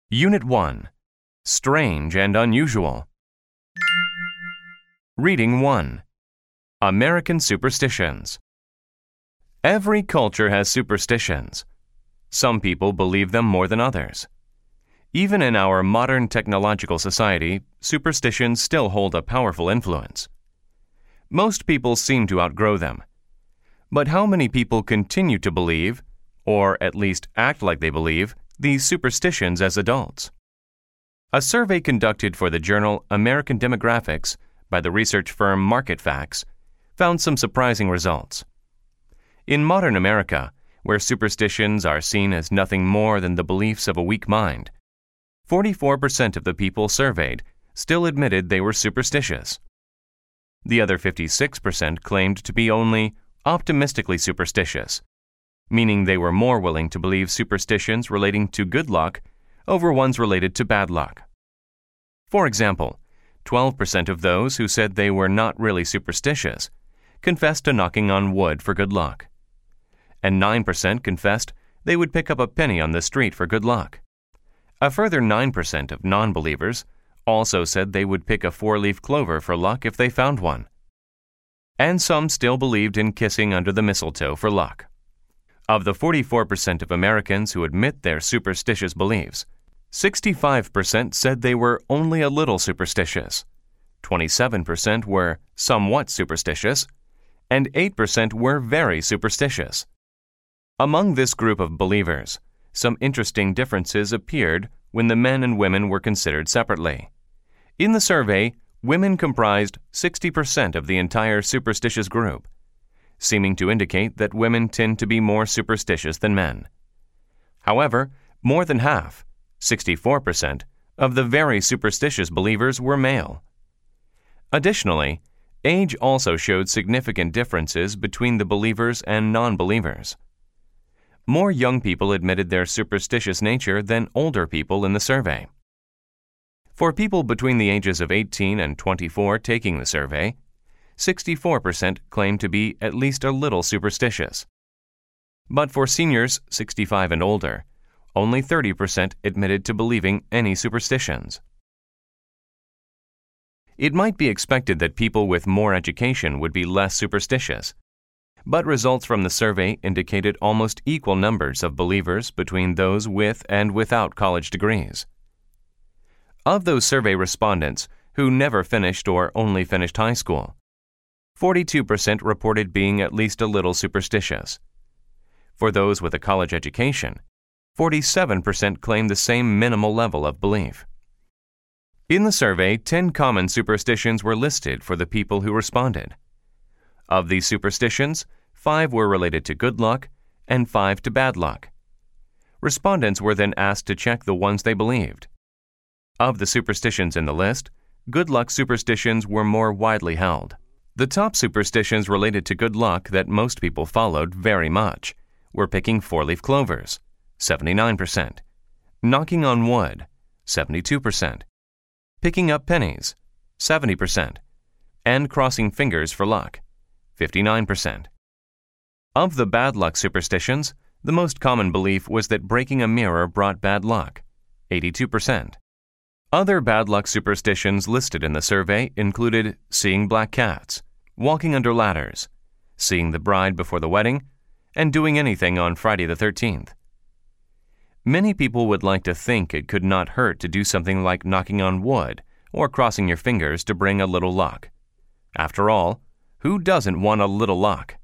Unit 1. Strange and Unusual. Reading 1. American Superstitions. Every culture has superstitions. Some people believe them more than others. Even in our modern technological society, superstitions still hold a powerful influence. Most people seem to outgrow them. But how many people continue to believe, or at least act like they believe, these superstitions as adults? A survey conducted for the journal American Demographics by the research firm MarketFacts found some surprising results. In modern America, where superstitions are seen as nothing more than the beliefs of a weak mind, 44% of the people surveyed still admitted they were superstitious. The other 56% claimed to be only optimistically superstitious, meaning they were more willing to believe superstitions relating to good luck over ones related to bad luck. For example, 12% of those who said they were not really superstitious confessed to knocking on wood for good luck, and 9% confessed they would pick up a penny on the street for good luck. A further 9% of non-believers also said they would pick a four-leaf clover for luck if they found one. And some still believed in kissing under the mistletoe for luck. Of the 44% of Americans who admit their superstitious beliefs, 65% said they were only a little superstitious, 27% were somewhat superstitious, and 8% were very superstitious. Among this group of believers, some interesting differences appeared when the men and women were considered separately. In the survey, women comprised 60% of the entire superstitious group, seeming to indicate that women tend to be more superstitious than men. However, more than half, 64%, of the very superstitious believers were male. Additionally, age also showed significant differences between the believers and non-believers. More young people admitted their superstitious nature than older people in the survey. For people between the ages of 18 and 24 taking the survey, 64% claimed to be at least a little superstitious. But for seniors 65 and older, only 30% admitted to believing any superstitions. It might be expected that people with more education would be less superstitious, but results from the survey indicated almost equal numbers of believers between those with and without college degrees. Of those survey respondents who never finished or only finished high school, 42% reported being at least a little superstitious. For those with a college education, 47% claimed the same minimal level of belief. In the survey, 10 common superstitions were listed for the people who responded. Of these superstitions, 5 were related to good luck and 5 to bad luck. Respondents were then asked to check the ones they believed. Of the superstitions in the list, good luck superstitions were more widely held. The top superstitions related to good luck that most people followed very much were picking four-leaf clovers, 79%, knocking on wood, 72%, picking up pennies, 70%, and crossing fingers for luck, 59%. Of the bad luck superstitions, the most common belief was that breaking a mirror brought bad luck, 82%. Other bad luck superstitions listed in the survey included seeing black cats, walking under ladders, seeing the bride before the wedding, and doing anything on Friday the 13th. Many people would like to think it could not hurt to do something like knocking on wood or crossing your fingers to bring a little luck. After all, who doesn't want a little luck?